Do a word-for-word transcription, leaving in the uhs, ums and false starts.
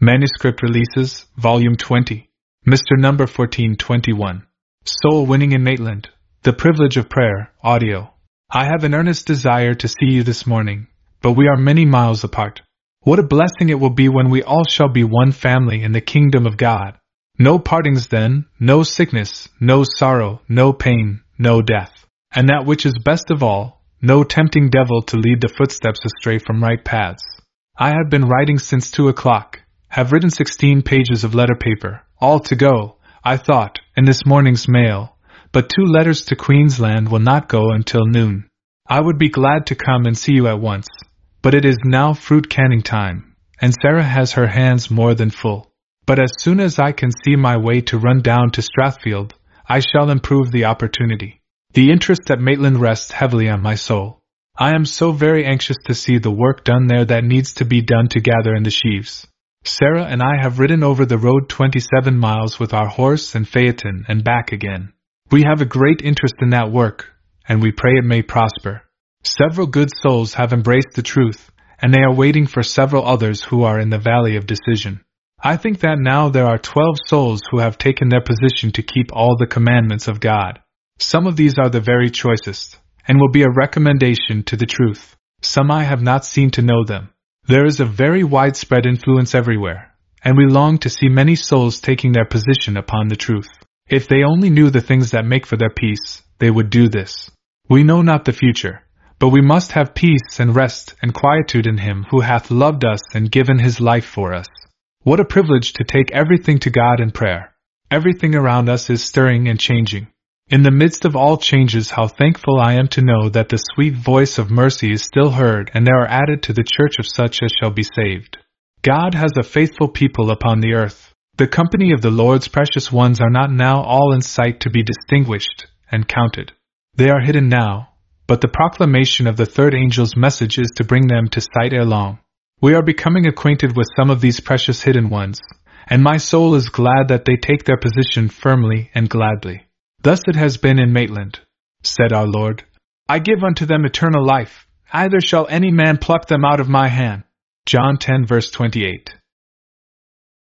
Manuscript Releases, Volume twenty. Mister Number fourteen twenty-one. Soul Winning in Maitland. The Privilege of Prayer, Audio. I have an earnest desire to see you this morning, but we are many miles apart. What a blessing it will be when we all shall be one family in the kingdom of God. No partings then, no sickness, no sorrow, no pain, no death. And that which is best of all, no tempting devil to lead the footsteps astray from right paths. I have been writing since two o'clock, have written sixteen pages of letter paper, all to go, I thought, in this morning's mail, but two letters to Queensland will not go until noon. I would be glad to come and see you at once, but it is now fruit canning time, and Sarah has her hands more than full. But as soon as I can see my way to run down to Strathfield, I shall improve the opportunity. The interest at Maitland rests heavily on my soul. I am so very anxious to see the work done there that needs to be done to gather in the sheaves. Sarah and I have ridden over the road twenty-seven miles with our horse and phaeton and back again. We have a great interest in that work, and we pray it may prosper. Several good souls have embraced the truth, and they are waiting for several others who are in the valley of decision. I think that now there are twelve souls who have taken their position to keep all the commandments of God. Some of these are the very choicest, and will be a recommendation to the truth. Some I have not seen to know them. There is a very widespread influence everywhere, and we long to see many souls taking their position upon the truth. If they only knew the things that make for their peace, they would do this. We know not the future, but we must have peace and rest and quietude in Him who hath loved us and given His life for us. What a privilege to take everything to God in prayer. Everything around us is stirring and changing. In the midst of all changes, how thankful I am to know that the sweet voice of mercy is still heard, and there are added to the church of such as shall be saved. God has a faithful people upon the earth. The company of the Lord's precious ones are not now all in sight to be distinguished and counted. They are hidden now, but the proclamation of the third angel's message is to bring them to sight ere long. We are becoming acquainted with some of these precious hidden ones, and my soul is glad that they take their position firmly and gladly. Thus it has been in Maitland, said our Lord. I give unto them eternal life, neither shall any man pluck them out of my hand. John ten verse twenty-eight.